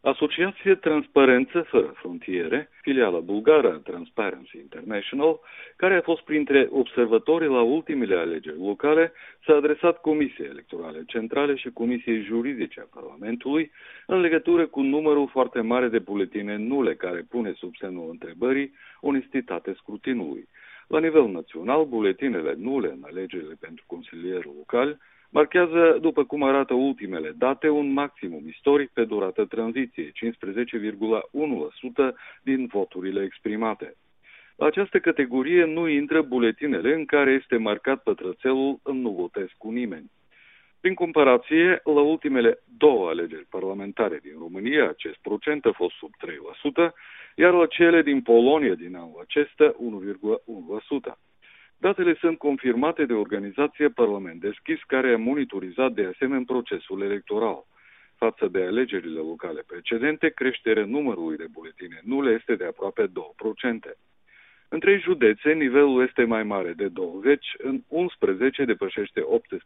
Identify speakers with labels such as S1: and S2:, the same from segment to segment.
S1: Asociația Transparență Fără Frontiere, filiala bulgară a Transparency International, care a fost printre observatorii la ultimele alegeri locale, s-a adresat Comisiei Electorale Centrale și Comisiei Juridice a Parlamentului în legătură cu numărul foarte mare de buletine nule care pune sub semnul întrebării onestitatea scrutinului. La nivel național, buletinele nule în alegerile pentru consilierul local marchează, după cum arată ultimele date, un maximum istoric pe durata tranziției, 15,1% din voturile exprimate. La această categorie nu intră buletinele în care este marcat pătrățelul "nu votez cu nimeni". Prin comparație, la ultimele două alegeri parlamentare din România, acest procent a fost sub 3%, iar la cele din Polonia din anul acesta, 1,1%. Datele sunt confirmate de organizația Parlament Deschis, care a monitorizat de asemenea procesul electoral. Față de alegerile locale precedente, creșterea numărului de buletine nule este de aproape 2%. În 3 județe, nivelul este mai mare de 20%, în 11 depășește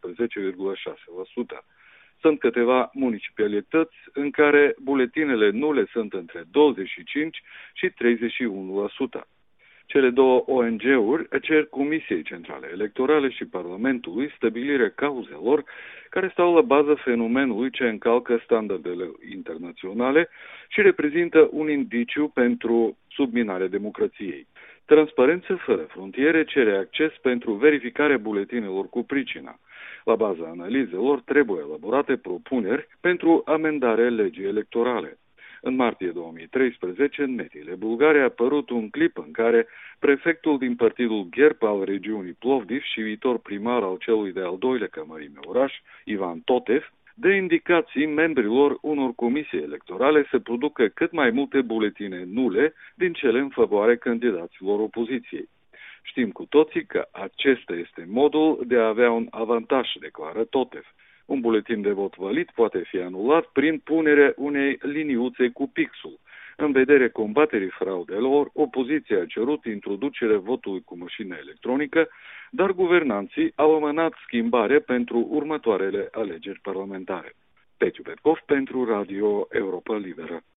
S1: 18,6%. Sunt câteva municipalități în care buletinele nule sunt între 25 și 31%. Cele două ONG-uri cer Comisiei Centrale Electorale și Parlamentului stabilirea cauzelor care stau la baza fenomenului ce încalcă standardele internaționale și reprezintă un indiciu pentru subminarea democrației. Transparență Fără Frontiere cere acces pentru verificarea buletinelor cu pricina. La baza analizelor trebuie elaborate propuneri pentru amendarea legii electorale. În martie 2013, în mediile bulgare, a apărut un clip în care prefectul din partidul GERB al regiunii Plovdiv și viitor primar al celui de-al doilea cămărime oraș, Ivan Totev, dă indicații membrilor unor comisii electorale să producă cât mai multe buletine nule din cele în favoarea candidaților opoziției. Știm cu toții că acesta este modul de a avea un avantaj, declară Totev. Un buletin de vot valid poate fi anulat prin punerea unei liniuțe cu pixul. În vederea combaterii fraudelor, opoziția a cerut introducerea votului cu mașină electronică, dar guvernanții au amânat schimbarea pentru următoarele alegeri parlamentare. Petiu Petkov pentru Radio Europa Liberă.